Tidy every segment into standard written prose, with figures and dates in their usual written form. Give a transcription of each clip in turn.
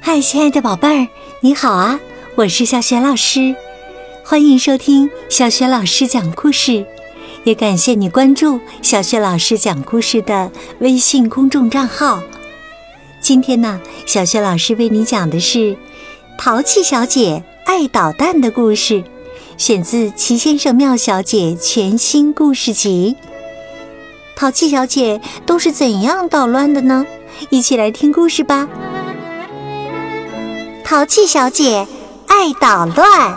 嗨，亲爱的宝贝儿，你好啊！我是小雪老师，欢迎收听小雪老师讲故事，也感谢你关注小雪老师讲故事的微信公众账号。今天呢，小雪老师为你讲的是淘气小姐爱捣蛋的故事，选自齐先生妙小姐全新故事集。淘气小姐都是怎样捣乱的呢？一起来听故事吧。淘气小姐爱捣乱。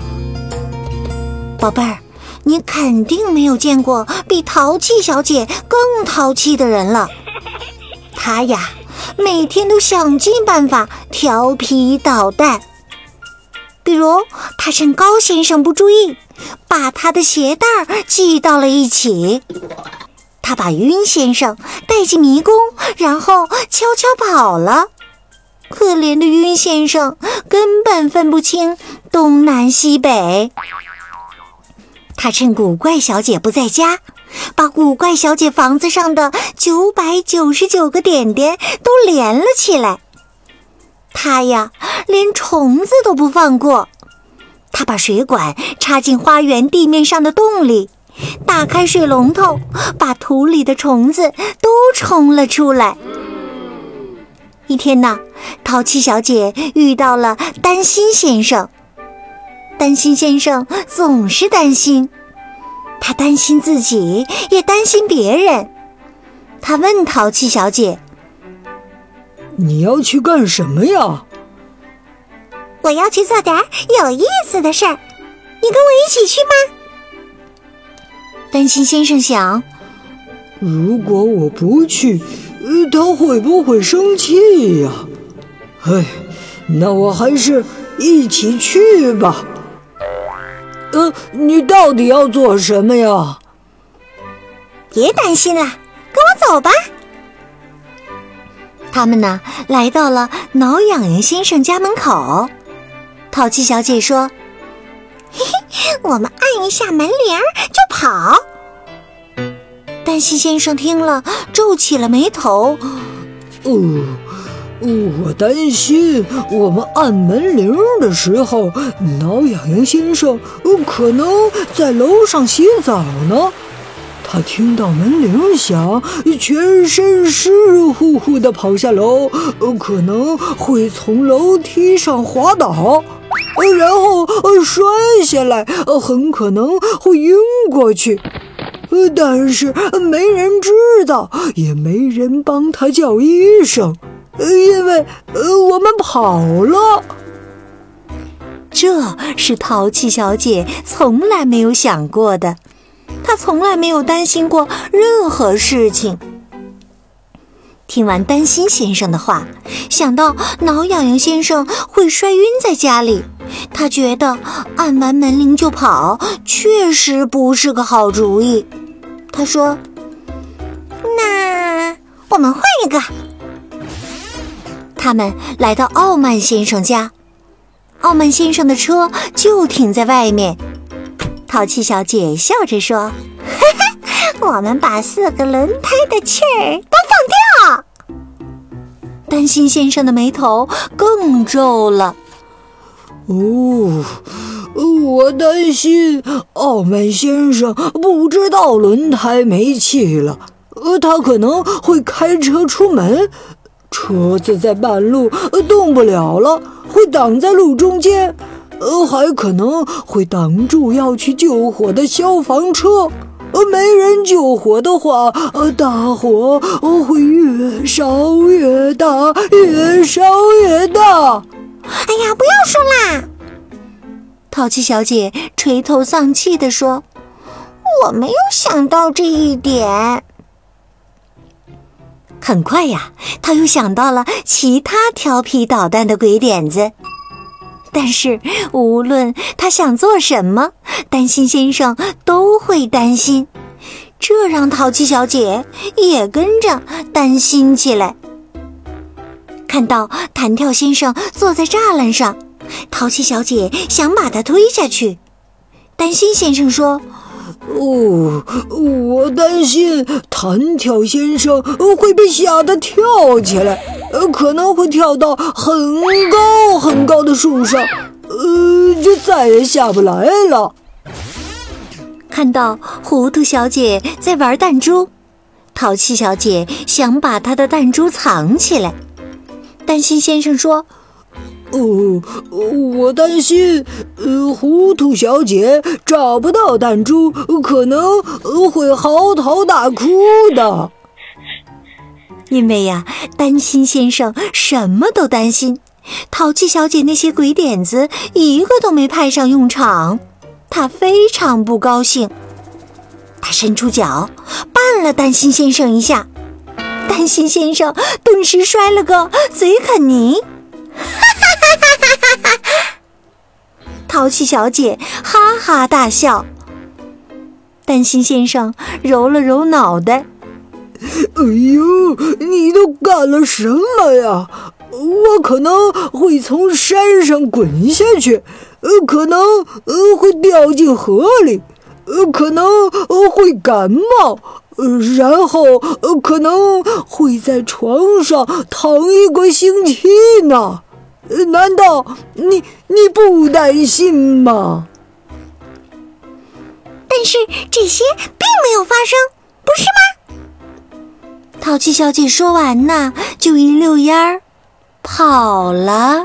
宝贝儿，你肯定没有见过比淘气小姐更淘气的人了。她呀，每天都想尽办法调皮捣蛋。比如，她趁高先生不注意，把他的鞋带系到了一起。她把晕先生带进迷宫，然后悄悄跑了。可怜的晕先生根本分不清东南西北。他趁古怪小姐不在家，把古怪小姐房子上的999个点点都连了起来。他呀，连虫子都不放过。他把水管插进花园地面上的洞里，打开水龙头，把土里的虫子都冲了出来。一天呢，淘气小姐遇到了担心先生。担心先生总是担心，他担心自己，也担心别人。他问淘气小姐：“ 你要去干什么呀？”“ 我要去做点有意思的事儿，你跟我一起去吗？”担心先生想， 如果我不去，他会不会生气呀？那我还是一起去吧。你到底要做什么呀？ 别担心了，跟我走吧。他们呢，来到了挠痒痒先生家门口。淘气小姐说：“嘿嘿，我们按一下门铃就跑。”担心先生听了，皱起了眉头。 我担心我们按门铃的时候，挠痒痒先生可能在楼上洗澡呢。他听到门铃响，全身湿乎乎地跑下楼，可能会从楼梯上滑倒，然后摔下来，很可能会晕过去。但是没人知道，也没人帮他叫医生，因为我们跑了。 这是淘气小姐从来没有想过的，她从来没有担心过任何事情。听完担心先生的话，想到挠痒痒先生会摔晕在家里，她觉得按完门铃就跑确实不是个好主意。她说：“那我们换一个。”他们来到傲慢先生家，傲慢先生的车就停在外面。淘气小姐笑着说：“哈哈，我们把4个轮胎的气儿都放掉。”担心先生的眉头更皱了。 我担心傲慢先生不知道轮胎没气了，他可能会开车出门，车子在半路动不了了，会挡在路中间，还可能会挡住要去救火的消防车。没人救火的话，大火会越烧越大，越烧越大。 哎呀，不要说啦！淘气小姐垂头丧气地说：“我没有想到这一点。”很快呀，她又想到了其他调皮捣蛋的鬼点子。但是无论她想做什么，担心先生都会担心，这让淘气小姐也跟着担心起来。看到弹跳先生坐在栅栏上，淘气小姐想把他推下去。担心先生说：“ 我担心弹跳先生会被吓得跳起来， 可能会跳到很高很高的树上，就再也下不来了。 看到糊涂小姐在玩弹珠，淘气小姐想把她的弹珠藏起来。担心先生说： 我担心糊涂小姐找不到弹珠，可能会嚎啕大哭的。 因为呀，担心先生什么都担心，淘气小姐那些鬼点子一个都没派上用场，她非常不高兴。她伸出脚绊了担心先生一下，担心先生顿时摔了个嘴啃泥。淘气小姐哈哈大笑，担心先生揉了揉脑袋。 哎呦，你都干了什么呀？我可能会从山上滚下去，可能会掉进河里，可能会感冒，然后可能会在床上躺1个星期呢。难道你不担心吗？ 但是这些并没有发生，不是吗？淘气小姐说完呢，就一溜烟儿跑了。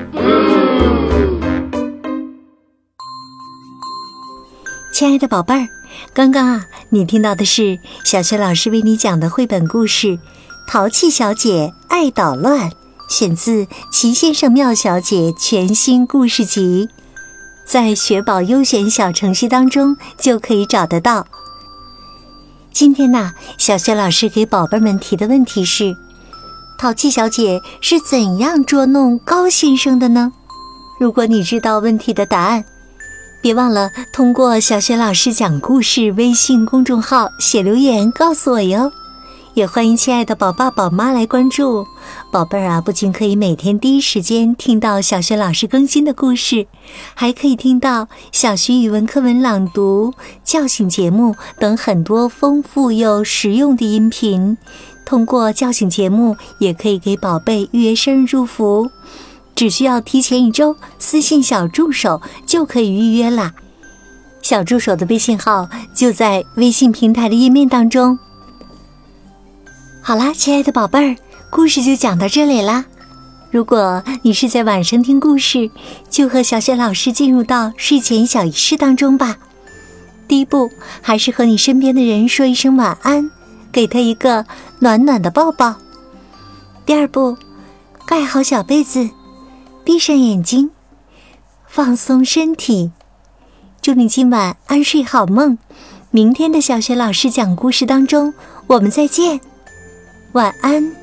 亲爱的宝贝儿，刚刚你听到的是小雪老师为你讲的绘本故事《淘气小姐爱捣乱》，选自《奇先生妙小姐》全新故事集，在雪宝优选小程序当中就可以找得到。今天呢，小雪老师给宝贝们提的问题是：淘气小姐是怎样捉弄高先生的呢？如果你知道问题的答案，别忘了通过小雪老师讲故事微信公众号写留言告诉我哟。也欢迎亲爱的宝爸宝妈来关注。宝贝儿啊，不仅可以每天第一时间听到小雪老师更新的故事，还可以听到小学语文课文朗读、叫醒节目等很多丰富又实用的音频。通过叫醒节目也可以给宝贝预约生日祝福，只需要提前1周私信小助手就可以预约啦。小助手的微信号就在微信平台的页面当中。好啦，亲爱的宝贝儿，故事就讲到这里啦。如果你是在晚上听故事，就和小雪老师进入到睡前小仪式当中吧。第一步，还是和你身边的人说一声晚安，给他一个暖暖的抱抱。第二步，盖好小被子，闭上眼睛，放松身体。祝你今晚安睡好梦，明天的小雪老师讲故事当中我们再见，晚安。